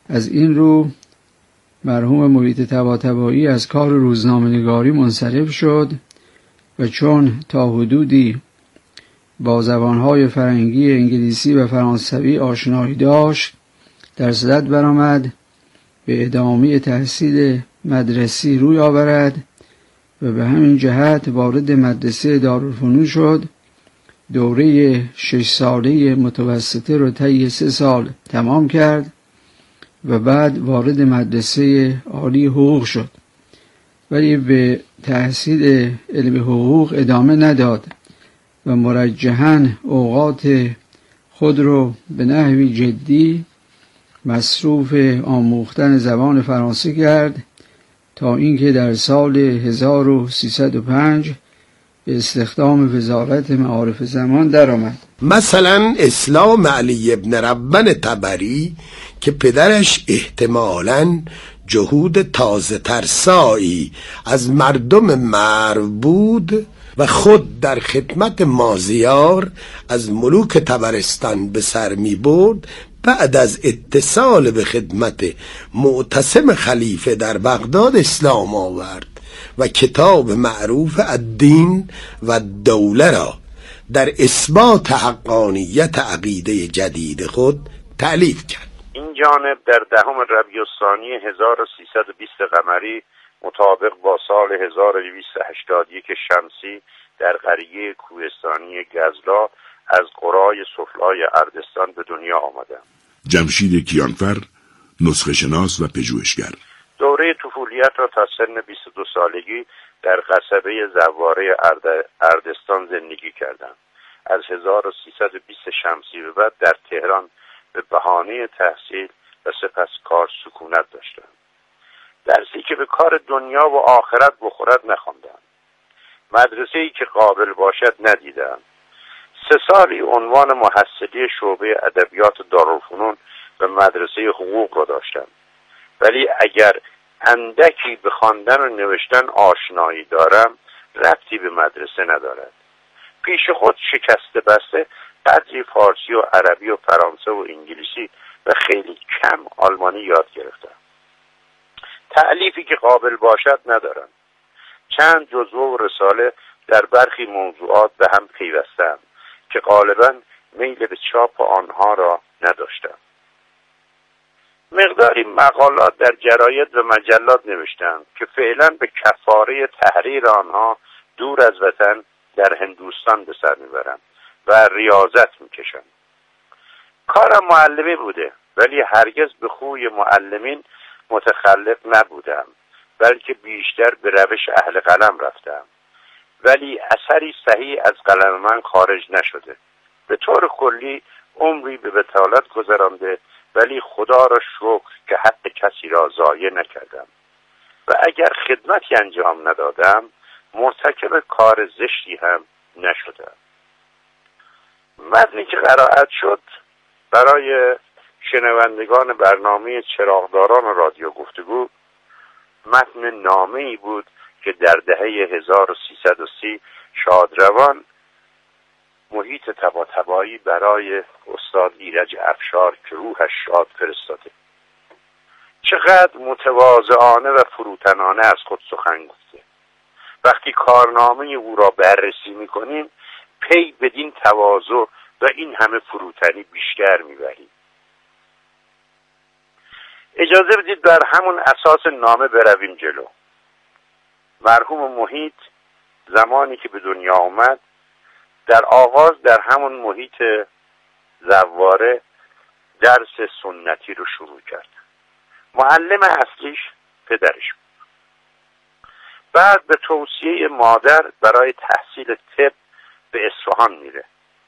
از این رو مرحوم محیط طباطبایی از کار روزنامه‌نگاری منصرف شد و چون تا حدودی با زبانهای فرنگی، انگلیسی و فرانسوی آشنایی داشت، در صدد برآمد به ادامه تحصیل مدرسی روی آورد و به همین جهت وارد مدرسه دارالفنون شد. دوره 6 ساله متوسطه رو طی 3 سال تمام کرد و بعد وارد مدرسه عالی حقوق شد، ولی به تحصیل علم حقوق ادامه نداد و مرجحاً اوقات خود رو به نحوی جدی مصروف آموختن زبان فرانسه کرد تا اینکه در سال 1305 به استخدام وزارت معارف زمان درآمد. مثلا اسلام علی ابن ربن طبری که پدرش احتمالاً جهود تازه ترسایی از مردم مرو بود و خود در خدمت مازیار از ملوک طبرستان به سر می برد، بعد از اتصال به خدمت معتصم خلیفه در بغداد اسلام آورد و کتاب معروف الدین و الدوله را در اثبات حقانیت عقیده جدید خود تألیف کرد. این جانب در 10 ربیع الثانی 1320 قمری مطابق با سال 1281 شمسی در قریه کوهستانی گزلا از قرای سفلای اردستان به دنیا آمدم. جمشید کیانفر، نسخه شناس و پژوهشگر. دوره طفولیت را تا سن 22 سالگی در قصبه زواره اردستان زندگی کردم. از 1320 شمسی به بعد در تهران به بهانه تحصیل و سپس کار سکونت داشتم. درسی که به کار دنیا و آخرت بخورد نخواندم. مدرسه‌ای که قابل باشد ندیدم. 3 سالی عنوان محصلی شعبه ادبیات دارالفنون و مدرسه حقوق را داشتم، ولی اگر اندکی به خواندن و نوشتن آشنایی دارم ربطی به مدرسه ندارد. پیش خود شکسته بسته قدری فارسی و عربی و فرانسه و انگلیسی و خیلی کم آلمانی یاد گرفتم. تألیفی که قابل باشد ندارم. چند جزوه و رساله در برخی موضوعات به هم پیوستم که غالباً میل به چاپ آنها را نداشتم. مقداری مقالات در جراید و مجلات نوشتم که فعلا به کفاره تحریر آنها دور از وطن در هندوستان به سر میبرم و ریاضت میکشم. کارم معلمی بوده، ولی هرگز به خوی معلمین متخلف نبودم، بلکه بیشتر به روش اهل قلم رفتم، ولی اثری صحیح از قلم من خارج نشده. به طور کلی عمری به بطالت گذرانده، ولی خدا را شکر که حق کسی را ضایع نکردم و اگر خدمتی انجام ندادم مرتکب کار زشتی هم نشدم. متنی که قرائت شد برای شنوندگان برنامه چراغداران رادیو گفتگو متن نامه‌ای بود که در دهه 1330 شادروان محیط طباطبایی برای استاد ایرج افشار که روحش شاد فرستاده. چقدر متواضعانه و فروتنانه از خود سخن گفته. وقتی کارنامه او را بررسی می‌کنیم پی بدین تواضع و این همه فروتنی بیشتر می‌بریم. اجازه بدید بر همون اساس نامه برویم جلو. مرحوم محیط زمانی که به دنیا آمد در آغاز در همون محیط زواره درس سنتی رو شروع کرد. معلم اصلیش پدرش بود. بعد به توصیه مادر برای تحصیل طب به اصفهان میره،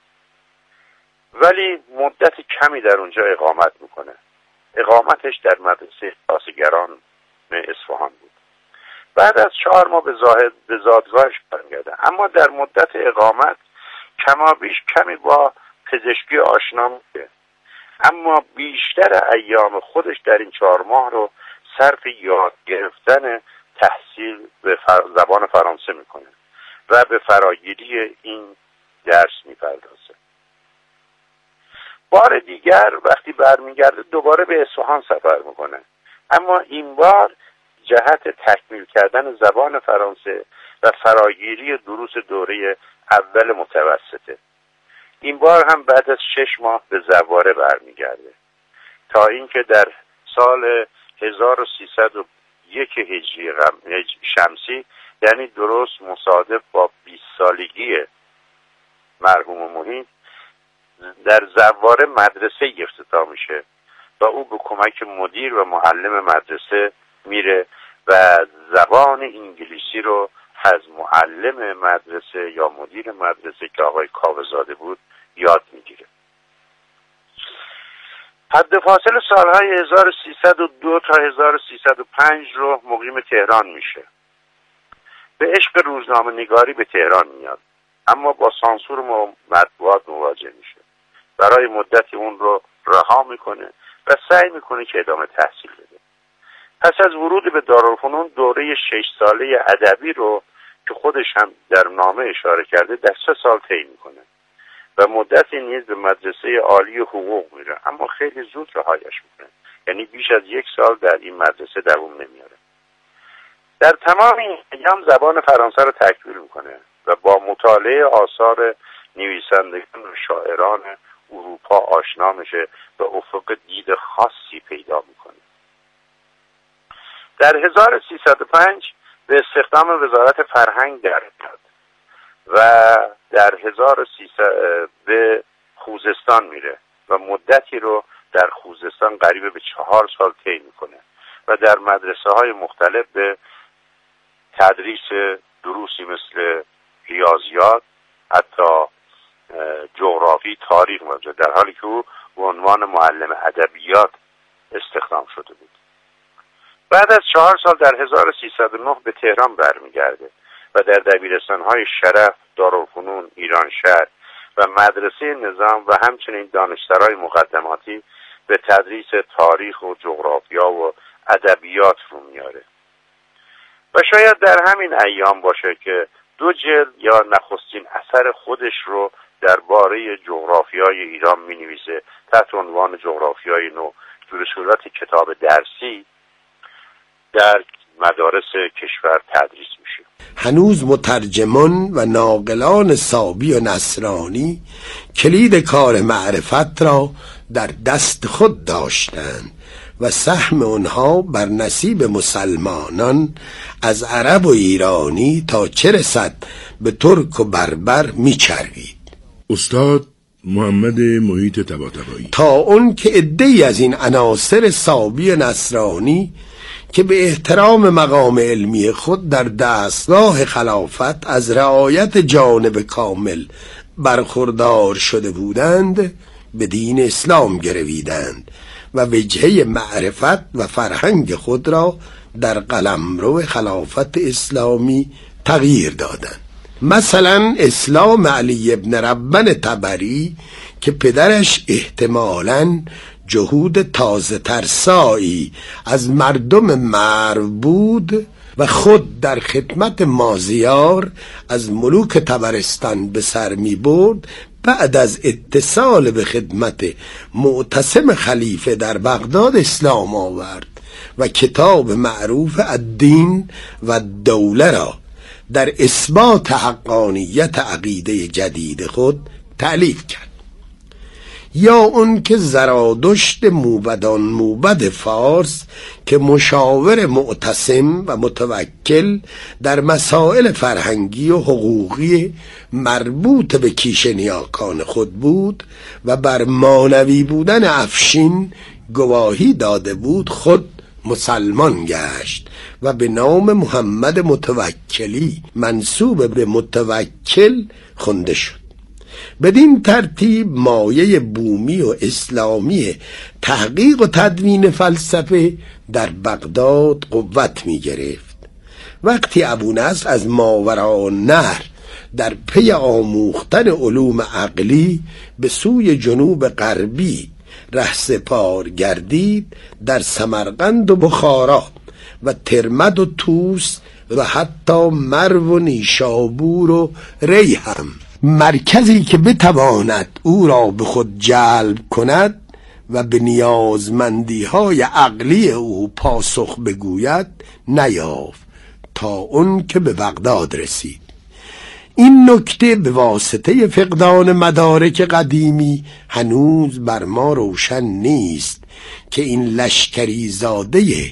ولی مدت کمی در اونجا اقامت میکنه. اقامتش در مدرسه خاصگران اصفهان بود. بعد از 4 ماه به زادگاهش برمیگرده، اما در مدت اقامت کمابیش کمی با پزشکی آشنا میشه، اما بیشتر ایام خودش در این 4 ماه رو صرف یاد گرفتن تحصیل به زبان فرانسه میکنه و به فراگیری این درس میپردازه. بار دیگر وقتی برمیگرده دوباره به اصفهان سفر میکنه، اما این بار جهت تکمیل کردن زبان فرانسه و فراگیری دروس دوره اول متوسطه. این بار هم بعد از 6 ماه به زواره برمیگرده تا اینکه در سال 1301 هجری شمسی، یعنی درست مصادف با 20 سالگی مرحوم محیط، در زواره مدرسه افتتاح میشه و او به کمک مدیر و معلم مدرسه میره و زبان انگلیسی رو از معلم مدرسه یا مدیر مدرسه که آقای کاوه‌زاده بود یاد میگیره. حد فاصل سالهای 1302 تا 1305 رو مقیم تهران میشه. به عشق روزنامه نگاری به تهران میاد، اما با سانسور مطبوعات مواجه میشه. برای مدتی اون رو رها میکنه و سعی میکنه که ادامه تحصیل بده. پس از ورود به دارالفنون دوره 6 ساله ادبی رو که خودش هم در نامه اشاره کرده در 3 سال طی میکنه و مدتی نیز به مدرسه عالی حقوق میره، اما خیلی زود رهایش میکنه، یعنی بیش از 1 سال در این مدرسه دوام نمیاره. در تمام این ایام زبان فرانسه رو تکمیل میکنه و با مطالعه آثار نویسندگان و شاعران اروپا آشنا میشه و افق دید خاصی پیدا میکنه. در 1305 به استخدام وزارت فرهنگ در میاد و در 1300 به خوزستان میره و مدتی رو در خوزستان قریب به 4 سال طی میکنه و در مدرسه های مختلف به تدریس دروسی مثل ریاضیات، حتی جغرافی، تاریخ میشه، در حالی که او به عنوان معلم ادبیات استخدام شده بود. بعد از 4 سال در 1309 به تهران برمیگرده و در دبیرستان‌های شرف، دارالفنون، ایرانشهر و مدرسه نظام و همچنین دانشسرای مقدماتی به تدریس تاریخ و جغرافیا و ادبیات رو میاره. و شاید در همین ایام باشه که 2 جلد یا نخستین اثر خودش رو درباره جغرافیای ایران می‌نویسه تحت عنوان جغرافیای نو که به صورت کتاب درسی در مدارس کشور تدریس میشه. هنوز مترجمان و ناقلان صابی و نصرانی کلید کار معرفت را در دست خود داشتند و سهم آنها بر نصیب مسلمانان از عرب و ایرانی تا چه رسد به ترک و بربر میچربید. استاد محمد محیط طباطبایی تا اون که عده‌ای از این عناصر صابی و نصرانی که به احترام مقام علمی خود در دستگاه خلافت از رعایت جانب کامل برخوردار شده بودند به دین اسلام گرویدند و وجهه معرفت و فرهنگ خود را در قلمرو خلافت اسلامی تغییر دادند. مثلا اسلام علی ابن ربن طبری که پدرش احتمالاً جهود تازه ترسایی از مردم مرو بود و خود در خدمت مازیار از ملوک طبرستان به سر می برد، بعد از اتصال به خدمت معتصم خلیفه در بغداد اسلام آورد و کتاب معروف الدین و دوله را در اثبات حقانیت عقیده جدید خود تألیف کرد. یا اون که زرادشت موبدان موبد فارس که مشاور معتصم و متوکل در مسائل فرهنگی و حقوقی مربوط به کیشنیاکان خود بود و بر مانوی بودن افشین گواهی داده بود، خود مسلمان گشت و به نام محمد متوکلی منسوب به متوکل خونده شد. بدین ترتیب مایه بومی و اسلامی تحقیق و تدوین فلسفه در بغداد قوت می گرفت. وقتی ابونصر از ماوراءالنهر در پی آموختن علوم عقلی به سوی جنوب غربی رهسپار گردید، در سمرقند و بخارا و ترمد و توس و حتی مرو و نیشابور و ری هم مرکزی که بتواند او را به خود جلب کند و به نیازمندی های عقلی او پاسخ بگوید نیافت تا اون که به بغداد رسید. این نکته به واسطه فقدان مدارک قدیمی هنوز بر ما روشن نیست که این لشکری زاده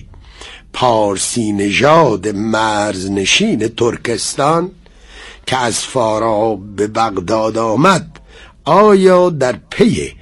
پارسی نژاد مرزنشین ترکستان که از فاراب به بغداد آمد آیا در پی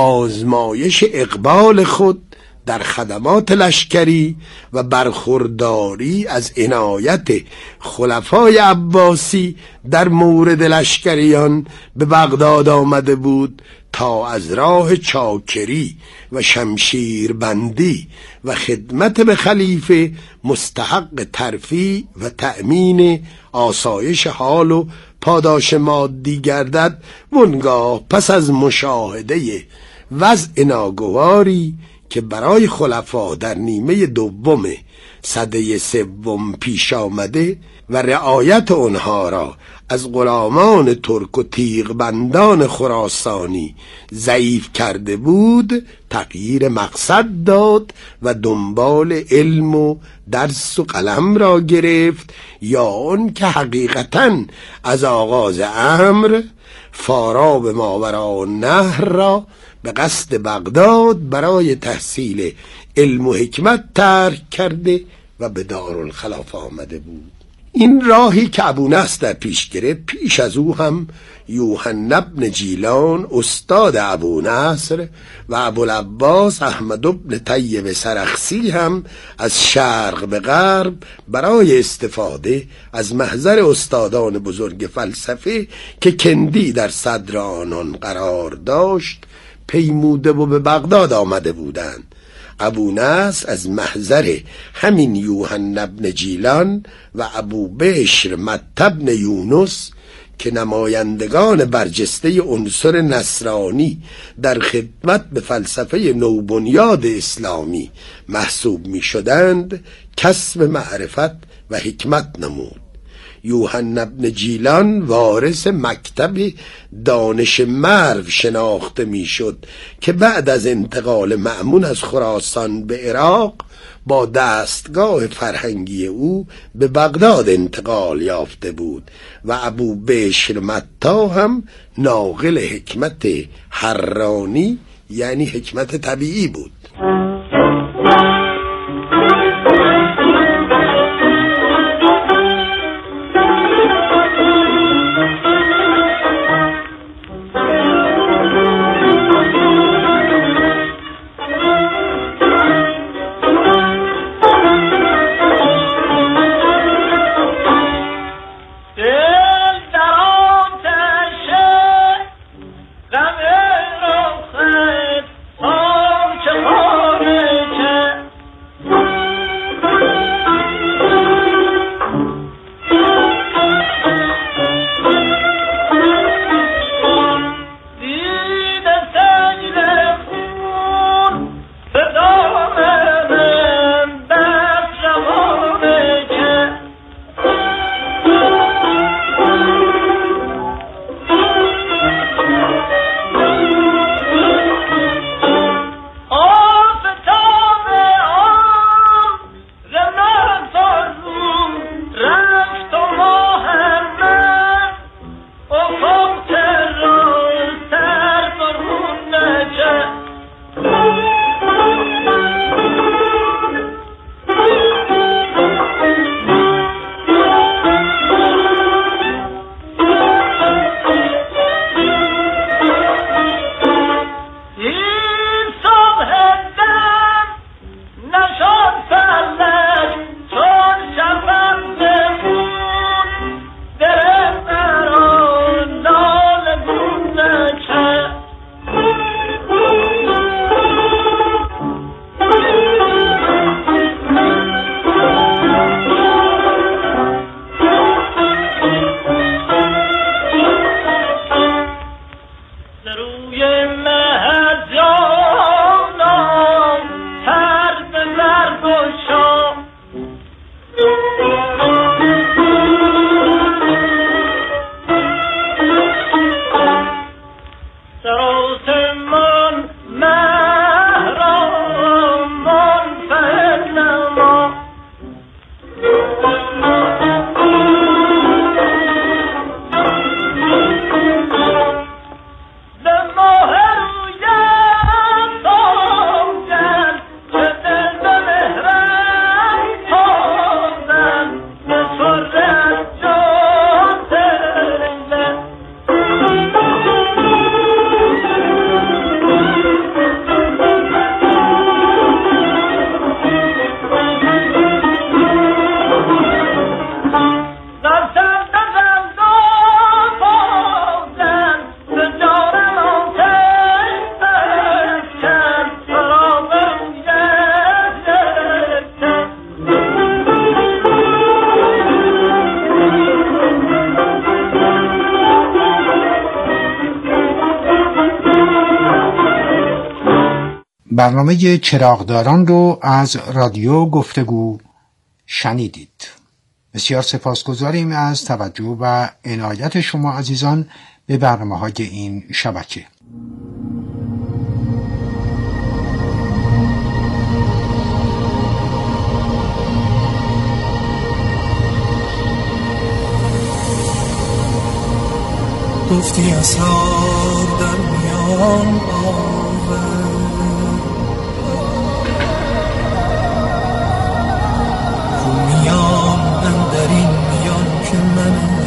آزمایش اقبال خود در خدمات لشکری و برخورداری از عنایت خلفای عباسی در مورد لشکریان به بغداد آمده بود تا از راه چاکری و شمشیربندی و خدمت به خلیفه مستحق ترفیع و تأمین آسایش حال و پاداش مادی گردد، وانگاه پس از مشاهده وضع ناگواری که برای خلفا در نیمه دوم سده سوم پیش آمده و رعایت آنها را از غلامان ترک و تیغبندان خراسانی ضعیف کرده بود، تغییر مقصد داد و دنبال علم و درس و قلم را گرفت، یا آن که حقیقتاً از آغاز امر فاراب ماوراءالنهر را به قصد بغداد برای تحصیل علم و حکمت ترک کرده و به دارالخلافه آمده بود. این راهی که ابونصر در پیش گرفت، پیش از او هم یوحنا بن جیلان استاد ابونصر و ابوالعباس احمد بن طیب سرخسی هم از شرق به غرب برای استفاده از محضر استادان بزرگ فلسفه که کندی در صدر آنان قرار داشت پیموده و به بغداد آمده بودند. ابونصر از محضر همین یوحنا بن جیلان و ابو بشر متی بن یونس که نمایندگان برجسته عنصر نصرانی در خدمت به فلسفه نوبنیاد اسلامی محسوب می شدند کسب معرفت و حکمت نمود. یوحنا بن جیلان وارث مکتب دانش مرو شناخته میشد که بعد از انتقال مأمون از خراسان به عراق با دستگاه فرهنگی او به بغداد انتقال یافته بود و ابو بشر متی هم ناقل حکمت حرانی یعنی حکمت طبیعی بود. غم رخت ها چه برنامه چراغداران رو از رادیو گفتگو شنیدید. بسیار سپاسگزاریم از توجه و عنایت شما عزیزان به برنامه‌های این شبکه. گفتی اسرار در میان آور، رو میان اندرین میان که منم.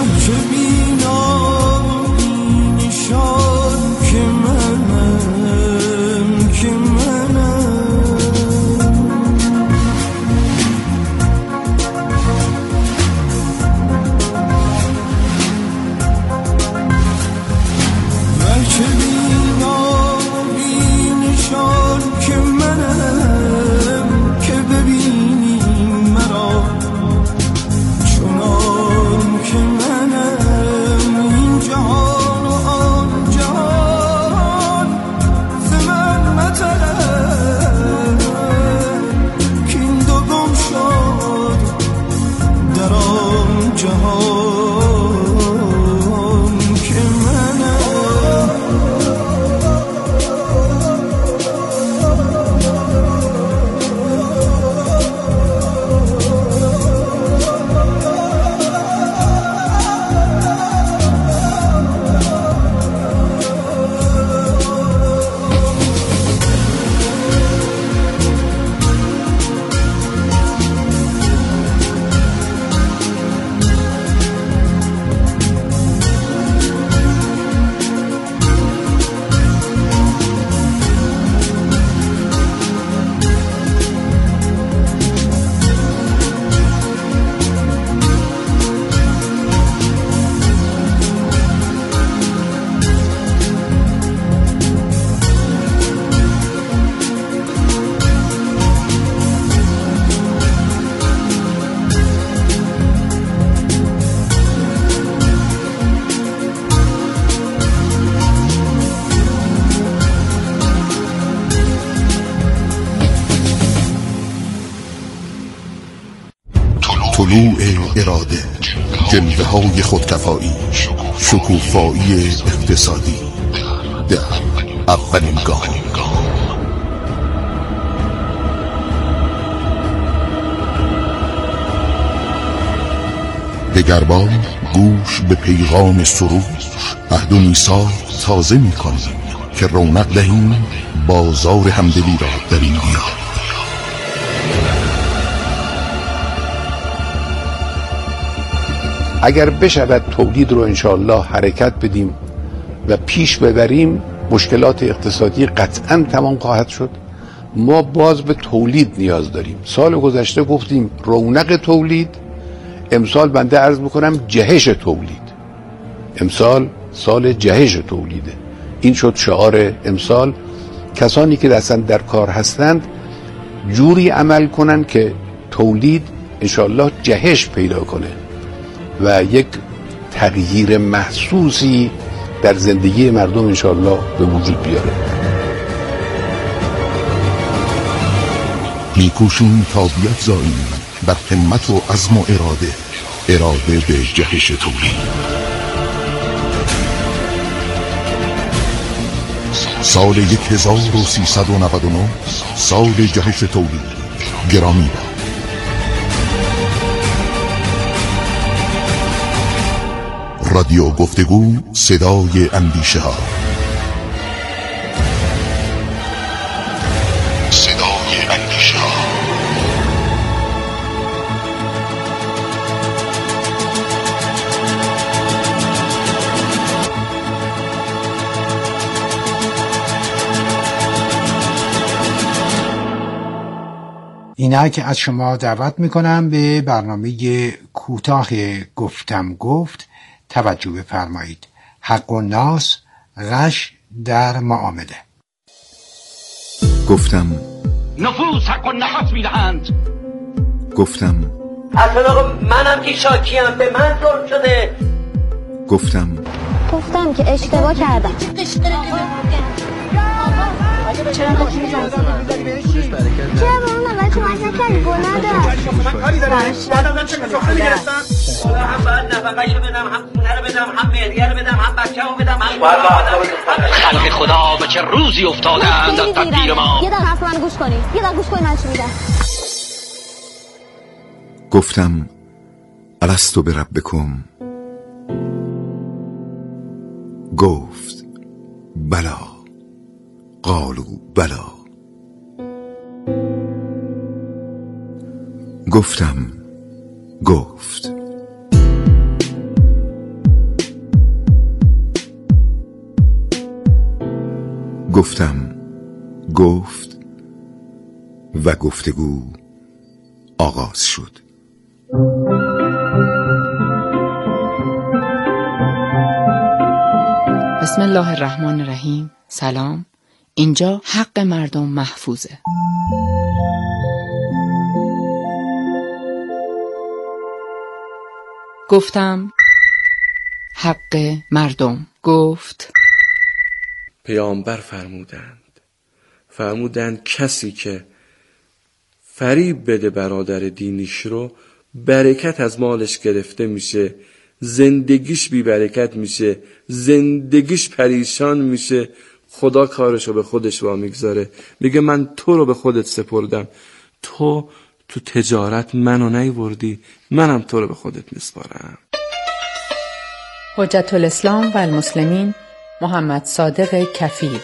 گرچه بینایی نشان که منم که طلوع اراده، جلوه های خودکفایی، شکوفایی اقتصادی در اولین گام. دگربار گوش به پیغام سرود، عهد و میثاق تازه می‌کنیم که رونق دهیم بازار همدلی را در این دیار. اگر بشود تولید رو انشاءالله حرکت بدیم و پیش ببریم، مشکلات اقتصادی قطعاً تمام خواهد شد. ما باز به تولید نیاز داریم. سال گذشته گفتیم رونق تولید، امسال بنده عرض میکنم جهش تولید. امسال سال جهش تولیده. این شد شعار امسال. کسانی که دستن در کار هستند جوری عمل کنن که تولید انشاءالله جهش پیدا کنه و یک تغییر محسوسی در زندگی مردم انشاءالله به وجود بیاره. میکوشیم تا بیفزاییم بر همت و عزم و اراده به جهش تولید. سال 1399 سال جهش تولید. گرامی باد. رادیو گفتگو، صدای اندیشه ها. صدای اندیشه ها. اینک از شما دعوت میکنم به برنامه کوتاه گفتم گفت توجه بفرمایید. حق و ناس، غش در معامله. گفتم نفوس حق و نفس میدهند. گفتم اصلا منم که شاکیم، به من ظلم شده. گفتم که اشتباه کردم. چرا با اون اول کمک نکردی؟ گناه داشت. من کاری دارم. بعدم چه سخنی گرفتن؟ هم باید نفقه‌شو بدم، هم خونه رو بدم، هم مهریه رو بدم، هم بچه‌مو بدم، هم خلق خدا به چه روزی افتادند از تقدیر ما. یه دقیقه حرف من گوش کنی. گوش کنی من چی میگم. گفتم الستو بربکم. گفت بلا. قالوا بلا. گفتم گفت گفتم، گفت و گفتگو آغاز شد. بسم الله الرحمن الرحیم. سلام. اینجا حق مردم محفوظه. گفتم حق مردم. گفت پیامبر فرمودند کسی که فریب بده برادر دینیش رو، برکت از مالش گرفته میشه، زندگیش بی برکت میشه، زندگیش پریشان میشه. خدا کارشو به خودش وامیگذاره، میگه من تو رو به خودت سپردم، تو تجارت منو نیوردی، منم تو رو به خودت میسپارم. حجت الاسلام و المسلمین محمد صادق کفیل.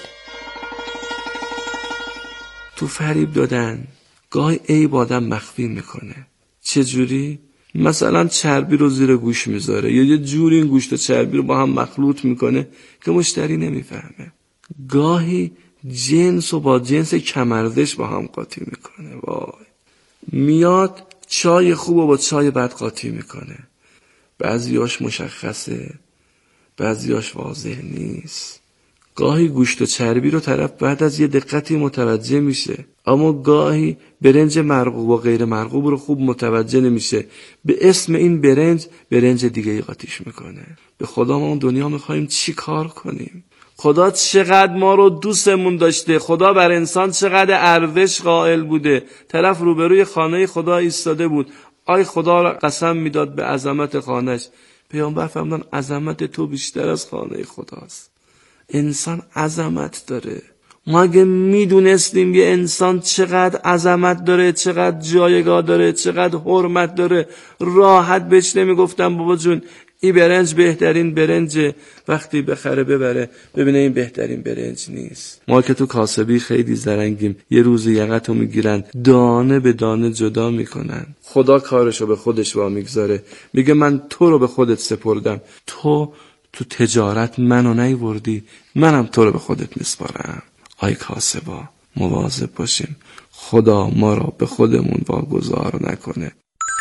تو فریب دادن گاهی عیب آدم مخفی میکنه. چجوری؟ مثلا چربی رو زیر گوش میذاره یا یه جوری این گوشت و چربی رو با هم مخلوط میکنه که مشتری نمیفهمه. گاهی جنس و با جنس کمرزش با هم قاطی میکنه. وای. میاد چای خوب و با چای بد قاطی میکنه. بعضیاش مشخصه، بعضیاش واضح نیست. گاهی گوشت و چربی رو طرف بعد از یه دقتی متوجه میشه، اما گاهی برنج مرغوب و غیر مرغوب رو خوب متوجه نمیشه. به اسم این برنج دیگه ای قاطیش میکنه. به خدا ما اون دنیا میخوایم چی کار کنیم؟ خدا چقدر ما رو دوستمون داشته، خدا بر انسان چقدر ارزش قائل بوده. طرف روبروی خانه خدا ایستاده بود، آی خدا را قسم میداد به عظمت خانهش. پیامبر فرمودن عظمت تو بیشتر از خانه خداست. انسان عظمت داره. ما اگه میدونستیم یه انسان چقدر عظمت داره، چقدر جایگاه داره، چقدر حرمت داره، راحت بهش نمیگفتم بابا جون این برنج بهترین برنجه، وقتی بخره ببره ببینه این بهترین برنج نیست. ما که تو کاسبی خیلی زرنگیم، یه روز یقتو میگیرن، دانه به دانه جدا میکنن. خدا کارشو به خودش وامیگذاره، میگه من تو رو به خودت سپردم، تو تجارت منو نیوردی، منم تو رو به خودت میسپارم. آی کاسبا مواظب باشیم، خدا ما را به خودمون واگذار نکنه.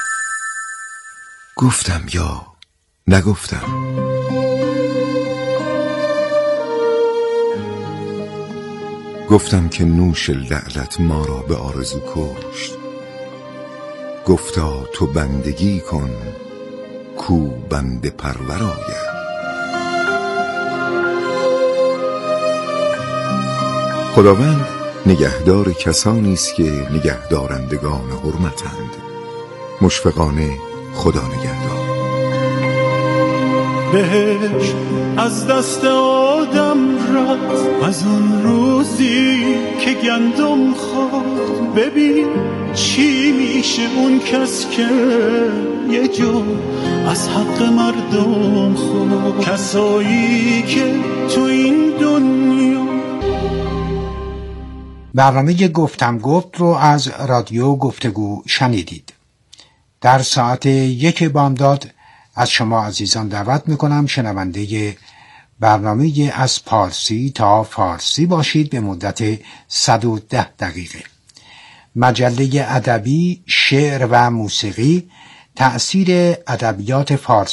گفتم یا نگفتم؟ گفتم که نوش لعلت ما را به آرزو کشت. گفتا تو بندگی کن کو بنده پرور آید. خداوند نگهدار کسانی است که نگهدارندگان حرمتند. مشفقانه خدا نگهدار. بهشت از دست آدم رفت از اون روزی که گندم خورد. ببین چی میشه اون کس که یه جو از حق مردم خورد. کسایی که تو این دنیا. برنامه گفتم گفت رو از رادیو گفتگو شنیدید. در ساعت 1 بامداد از شما عزیزان دعوت میکنم شنونده برنامه از پارسی تا فارسی باشید به مدت 110 دقیقه. مجله ادبی، شعر و موسیقی، تأثیر ادبیات فارسی